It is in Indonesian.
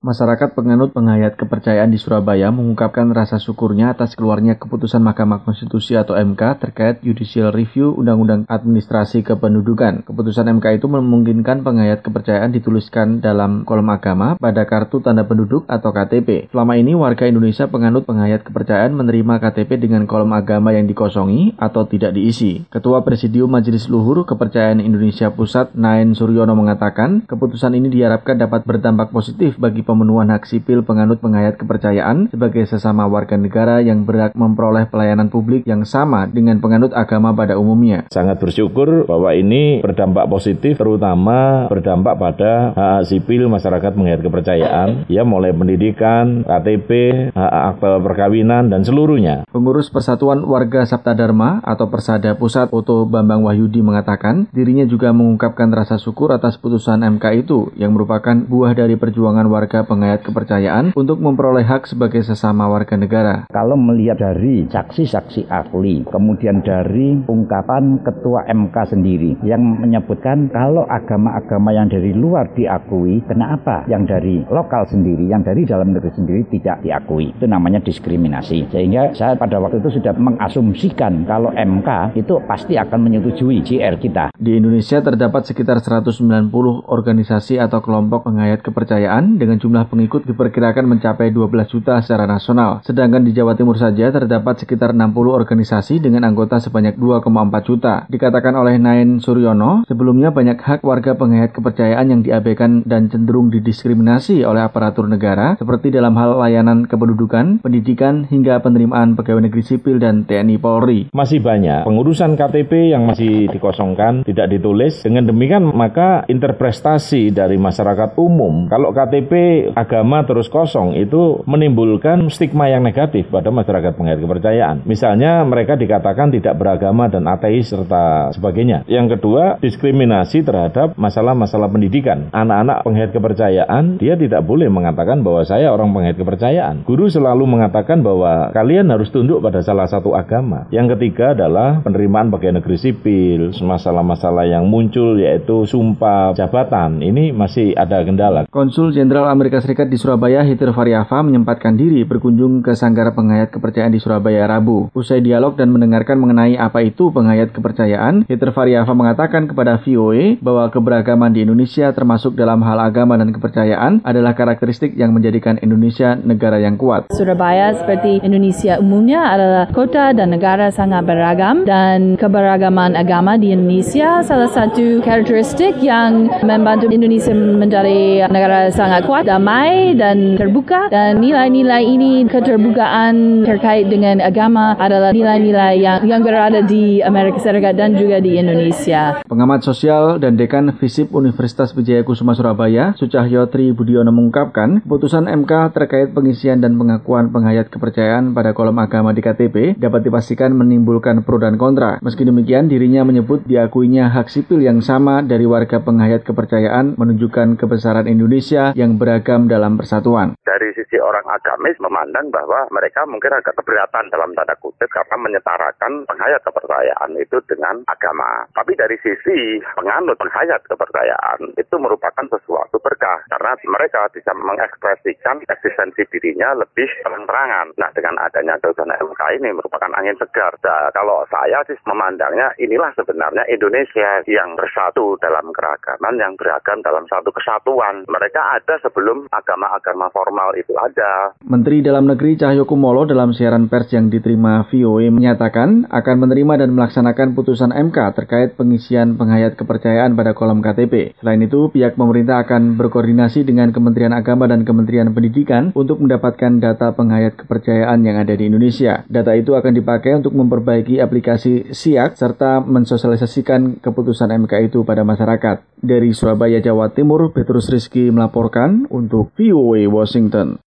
Masyarakat penganut penghayat kepercayaan di Surabaya mengungkapkan rasa syukurnya atas keluarnya keputusan Mahkamah Konstitusi atau MK terkait Judicial Review Undang-Undang Administrasi Kependudukan. Keputusan MK itu memungkinkan penghayat kepercayaan dituliskan dalam kolom agama pada kartu tanda penduduk atau KTP. Selama ini warga Indonesia penganut penghayat kepercayaan menerima KTP dengan kolom agama yang dikosongi atau tidak diisi. Ketua Presidium Majelis Luhur Kepercayaan Indonesia Pusat, Naen Suryono mengatakan, keputusan ini diharapkan dapat berdampak positif bagi pemenuhan hak sipil penganut penghayat kepercayaan sebagai sesama warga negara yang berhak memperoleh pelayanan publik yang sama dengan penganut agama pada umumnya. Sangat bersyukur bahwa ini berdampak positif, terutama berdampak pada hak sipil masyarakat penghayat kepercayaan, ya mulai pendidikan, KTP, hak akte perkawinan dan seluruhnya. Pengurus Persatuan Warga Sabta Dharma atau Persada Pusat, Oto Bambang Wahyudi mengatakan, dirinya juga mengungkapkan rasa syukur atas putusan MK itu yang merupakan buah dari perjuangan warga penghayat kepercayaan untuk memperoleh hak sebagai sesama warga negara. Kalau melihat dari saksi-saksi ahli, kemudian dari ungkapan Ketua MK sendiri yang menyebutkan kalau agama-agama yang dari luar diakui, kenapa yang dari lokal sendiri, yang dari dalam negeri sendiri tidak diakui? Itu namanya diskriminasi. Sehingga saya pada waktu itu sudah mengasumsikan kalau MK itu pasti akan menyetujui JR kita. Di Indonesia terdapat sekitar 190 organisasi atau kelompok penghayat kepercayaan dengan jumlah pengikut diperkirakan mencapai 12 juta secara nasional. Sedangkan di Jawa Timur saja terdapat sekitar 60 organisasi dengan anggota sebanyak 2,4 juta. Dikatakan oleh Naen Suryono, sebelumnya banyak hak warga penghayat kepercayaan yang diabaikan dan cenderung didiskriminasi oleh aparatur negara, seperti dalam hal layanan kependudukan, pendidikan, hingga penerimaan pegawai negeri sipil dan TNI Polri. Masih banyak pengurusan KTP yang masih dikosongkan, tidak ditulis. Dengan demikian, maka interpretasi dari masyarakat umum, kalau KTP agama terus kosong, itu menimbulkan stigma yang negatif pada masyarakat penghayat kepercayaan. Misalnya mereka dikatakan tidak beragama dan ateis serta sebagainya. Yang kedua, diskriminasi terhadap masalah-masalah pendidikan. Anak-anak penghayat kepercayaan, dia tidak boleh mengatakan bahwa saya orang penghayat kepercayaan. Guru selalu mengatakan bahwa kalian harus tunduk pada salah satu agama. Yang ketiga adalah penerimaan pegawai negeri sipil, masalah-masalah yang muncul yaitu sumpah jabatan. Ini masih ada kendala. Konsul Jenderal Amerika Serikat di Surabaya, Heather Faryava, menyempatkan diri berkunjung ke Sanggar Penghayat Kepercayaan di Surabaya Rabu. Usai dialog dan mendengarkan mengenai apa itu penghayat kepercayaan, Heather Faryava mengatakan kepada VOA bahwa keberagaman di Indonesia termasuk dalam hal agama dan kepercayaan adalah karakteristik yang menjadikan Indonesia negara yang kuat. Surabaya seperti Indonesia umumnya adalah kota dan negara sangat beragam, dan keberagaman agama di Indonesia salah satu karakteristik yang membantu Indonesia menjadi negara sangat kuat, damai dan terbuka, dan nilai-nilai ini, keterbukaan terkait dengan agama adalah nilai-nilai yang berada di Amerika Serikat dan juga di Indonesia. Pengamat sosial dan Dekan FISIP Universitas Wijaya Kusuma Surabaya, Sucahyo Tri Budiono mengungkapkan, keputusan MK terkait pengisian dan pengakuan penghayat kepercayaan pada kolom agama di KTP dapat dipastikan menimbulkan pro dan kontra. Meski demikian, dirinya menyebut diakuinya hak sipil yang sama dari warga penghayat kepercayaan menunjukkan kebesaran Indonesia yang beragam dalam persatuan. Dari sisi orang agamis memandang bahwa mereka mungkin agak keberatan dalam tanda kutip karena menyetarakan penghayat kepercayaan itu dengan agama. Tapi dari sisi penganut penghayat kepercayaan itu merupakan sesuatu berkah karena mereka bisa mengekspresikan eksistensi dirinya lebih terang-terangan. Nah, dengan adanya keputusan MK ini merupakan angin segar. Nah, kalau saya sih memandangnya inilah sebenarnya Indonesia yang bersatu dalam keragaman, yang beragam dalam satu kesatuan. Mereka ada sebelum agama-agama formal itu ada. Menteri Dalam Negeri Cahyokumolo dalam siaran pers yang diterima VOA menyatakan akan menerima dan melaksanakan putusan MK terkait pengisian penghayat kepercayaan pada kolom KTP. Selain itu, pihak pemerintah akan berkoordinasi dengan Kementerian Agama dan Kementerian Pendidikan untuk mendapatkan data penghayat kepercayaan yang ada di Indonesia. Data itu akan dipakai untuk memperbaiki aplikasi SIAK serta mensosialisasikan keputusan MK itu pada masyarakat. Dari Surabaya, Jawa Timur, Petrus Rizky melaporkan untuk VOA Washington.